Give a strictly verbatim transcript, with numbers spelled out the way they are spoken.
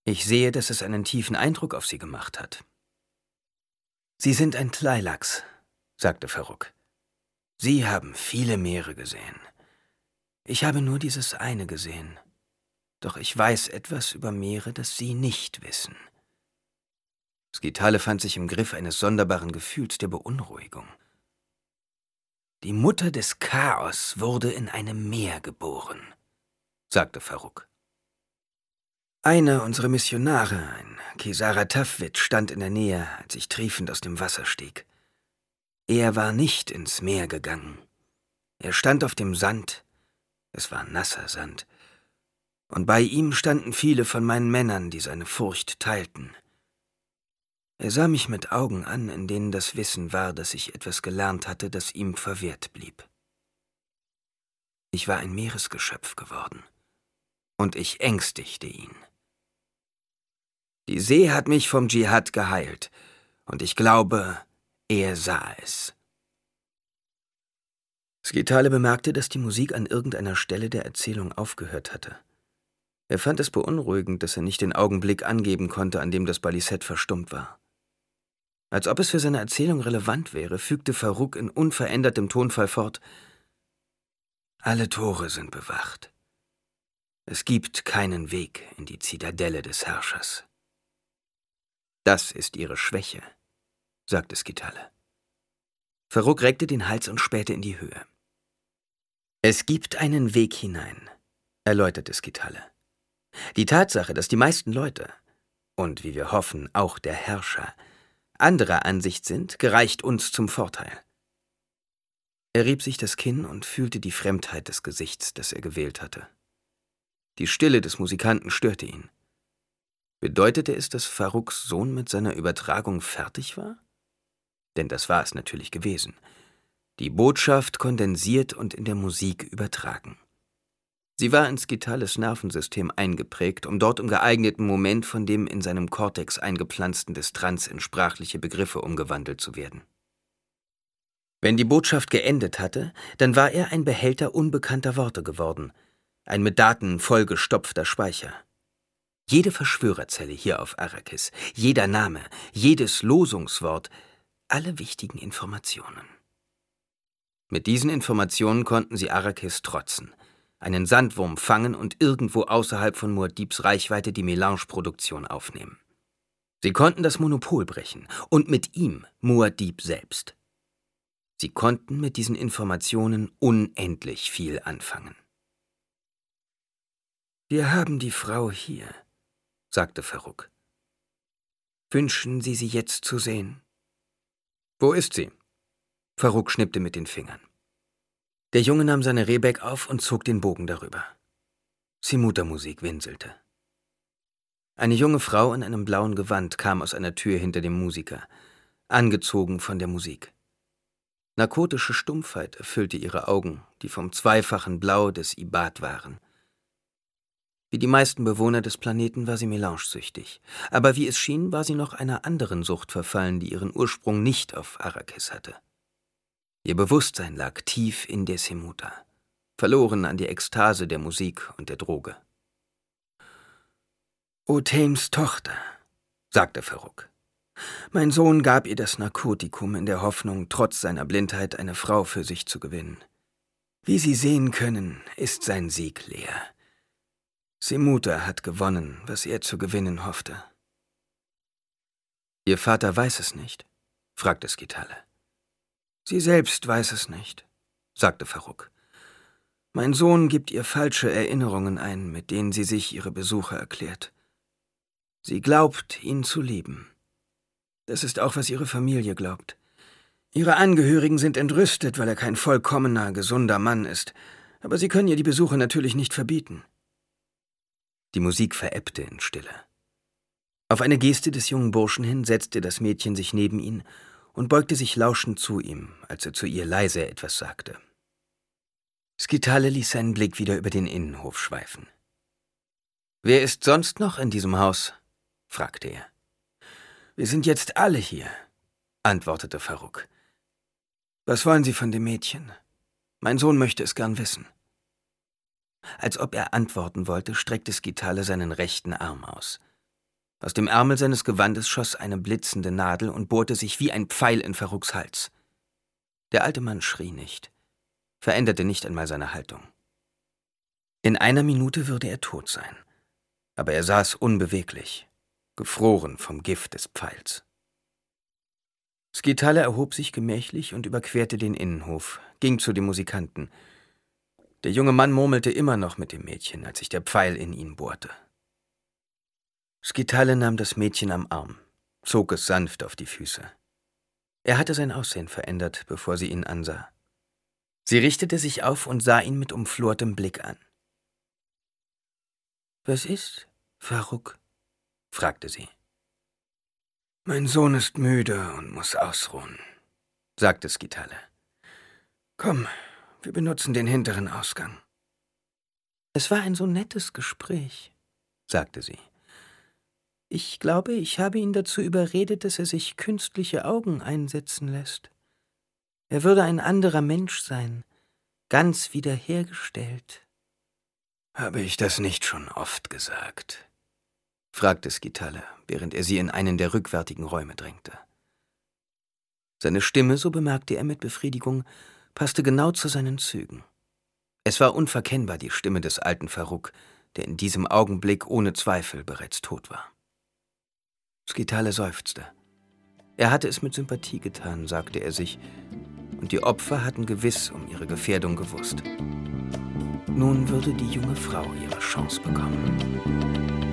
Ich sehe, dass es einen tiefen Eindruck auf Sie gemacht hat. »Sie sind ein Tleilax«, sagte Farouk. »Sie haben viele Meere gesehen. Ich habe nur dieses eine gesehen. Doch ich weiß etwas über Meere, das Sie nicht wissen.« Skitale fand sich im Griff eines sonderbaren Gefühls der Beunruhigung. »Die Mutter des Chaos wurde in einem Meer geboren«, sagte Farouk. »Einer unserer Missionare, ein Kesara Tafwid, stand in der Nähe, als ich triefend aus dem Wasser stieg. Er war nicht ins Meer gegangen. Er stand auf dem Sand. Es war nasser Sand. Und bei ihm standen viele von meinen Männern, die seine Furcht teilten. Er sah mich mit Augen an, in denen das Wissen war, dass ich etwas gelernt hatte, das ihm verwehrt blieb. Ich war ein Meeresgeschöpf geworden. Und ich ängstigte ihn. Die See hat mich vom Dschihad geheilt, und ich glaube, er sah es.« Skitale bemerkte, dass die Musik an irgendeiner Stelle der Erzählung aufgehört hatte. Er fand es beunruhigend, dass er nicht den Augenblick angeben konnte, an dem das Balisett verstummt war. Als ob es für seine Erzählung relevant wäre, fügte Farouk in unverändertem Tonfall fort: »Alle Tore sind bewacht. Es gibt keinen Weg in die Zitadelle des Herrschers.« »Das ist Ihre Schwäche«, sagte Skitale. Farouk reckte den Hals und spähte in die Höhe. »Es gibt einen Weg hinein«, erläuterte Skitale. »Die Tatsache, dass die meisten Leute, und wie wir hoffen, auch der Herrscher, anderer Ansicht sind, gereicht uns zum Vorteil.« Er rieb sich das Kinn und fühlte die Fremdheit des Gesichts, das er gewählt hatte. Die Stille des Musikanten störte ihn. Bedeutete es, dass Farouks Sohn mit seiner Übertragung fertig war? Denn das war es natürlich gewesen. Die Botschaft kondensiert und in der Musik übertragen. Sie war in Skitales Nervensystem eingeprägt, um dort im geeigneten Moment von dem in seinem Kortex eingepflanzten Distanz in sprachliche Begriffe umgewandelt zu werden. Wenn die Botschaft geendet hatte, dann war er ein Behälter unbekannter Worte geworden, ein mit Daten vollgestopfter Speicher. Jede Verschwörerzelle hier auf Arrakis, jeder Name, jedes Losungswort, alle wichtigen Informationen. Mit diesen Informationen konnten sie Arrakis trotzen, einen Sandwurm fangen und irgendwo außerhalb von Muad'Dibs Reichweite die Melange-Produktion aufnehmen. Sie konnten das Monopol brechen und mit ihm Muad'Dib selbst. Sie konnten mit diesen Informationen unendlich viel anfangen. »Wir haben die Frau hier«, sagte Farouk. »Wünschen Sie sie jetzt zu sehen?« »Wo ist sie?« Farouk schnippte mit den Fingern. Der Junge nahm seine Rebeck auf und zog den Bogen darüber. Simuta-Musik winselte. Eine junge Frau in einem blauen Gewand kam aus einer Tür hinter dem Musiker, angezogen von der Musik. Narkotische Stumpfheit erfüllte ihre Augen, die vom zweifachen Blau des Ibad waren. Wie die meisten Bewohner des Planeten war sie melangesüchtig, aber wie es schien, war sie noch einer anderen Sucht verfallen, die ihren Ursprung nicht auf Arrakis hatte. Ihr Bewusstsein lag tief in der Simuta, verloren an die Ekstase der Musik und der Droge. »Otheims Tochter«, sagte Farouk. »Mein Sohn gab ihr das Narkotikum in der Hoffnung, trotz seiner Blindheit eine Frau für sich zu gewinnen. Wie Sie sehen können, ist sein Sieg leer. Simuta hat gewonnen, was er zu gewinnen hoffte.« »Ihr Vater weiß es nicht?« fragte Skitale. »Sie selbst weiß es nicht«, sagte Farouk. »Mein Sohn gibt ihr falsche Erinnerungen ein, mit denen sie sich ihre Besuche erklärt. Sie glaubt, ihn zu lieben. Das ist auch, was ihre Familie glaubt. Ihre Angehörigen sind entrüstet, weil er kein vollkommener, gesunder Mann ist, aber sie können ihr die Besuche natürlich nicht verbieten.« Die Musik verebbte in Stille. Auf eine Geste des jungen Burschen hin setzte das Mädchen sich neben ihn und beugte sich lauschend zu ihm, als er zu ihr leise etwas sagte. Skitale ließ seinen Blick wieder über den Innenhof schweifen. »Wer ist sonst noch in diesem Haus?« fragte er. »Wir sind jetzt alle hier«, antwortete Farouk. »Was wollen Sie von dem Mädchen? Mein Sohn möchte es gern wissen.« Als ob er antworten wollte, streckte Skitale seinen rechten Arm aus. Aus dem Ärmel seines Gewandes schoss eine blitzende Nadel und bohrte sich wie ein Pfeil in Faruqs Hals. Der alte Mann schrie nicht, veränderte nicht einmal seine Haltung. In einer Minute würde er tot sein, aber er saß unbeweglich, gefroren vom Gift des Pfeils. Skitale erhob sich gemächlich und überquerte den Innenhof, ging zu den Musikanten. Der junge Mann murmelte immer noch mit dem Mädchen, als sich der Pfeil in ihn bohrte. Skitale nahm das Mädchen am Arm, zog es sanft auf die Füße. Er hatte sein Aussehen verändert, bevor sie ihn ansah. Sie richtete sich auf und sah ihn mit umflortem Blick an. »Was ist, Faruq?« fragte sie. »Mein Sohn ist müde und muss ausruhen«, sagte Skitale. »Komm, wir benutzen den hinteren Ausgang.« »Es war ein so nettes Gespräch«, sagte sie. »Ich glaube, ich habe ihn dazu überredet, dass er sich künstliche Augen einsetzen lässt. Er würde ein anderer Mensch sein, ganz wiederhergestellt.« »Habe ich das nicht schon oft gesagt?« fragte Skitale, während er sie in einen der rückwärtigen Räume drängte. Seine Stimme, so bemerkte er mit Befriedigung, passte genau zu seinen Zügen. Es war unverkennbar die Stimme des alten Faruq, der in diesem Augenblick ohne Zweifel bereits tot war. Skitale seufzte. Er hatte es mit Sympathie getan, sagte er sich, und die Opfer hatten gewiss um ihre Gefährdung gewusst. Nun würde die junge Frau ihre Chance bekommen.